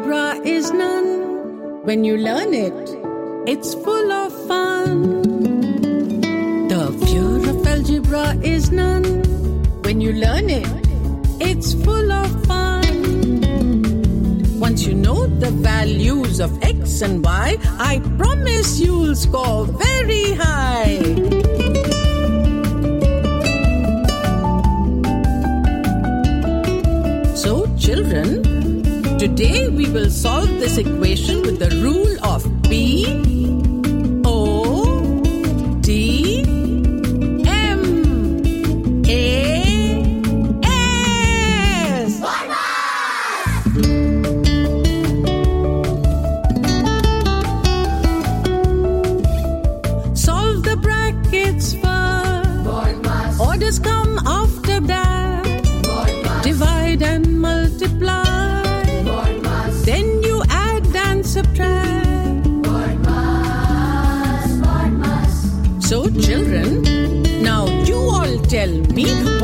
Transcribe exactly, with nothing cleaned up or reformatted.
algebra is none. When you learn it, it's full of fun. The fear of algebra is none. When you learn it, it's full of fun. Once you know the values of X and Y, I promise you'll score very high. So, children, today we will solve this equation with the rule of P, O, D, M, A, S. Solve the brackets first. Orders come after that. Divide and multiply. Then you add and subtract. So children, now you all tell me,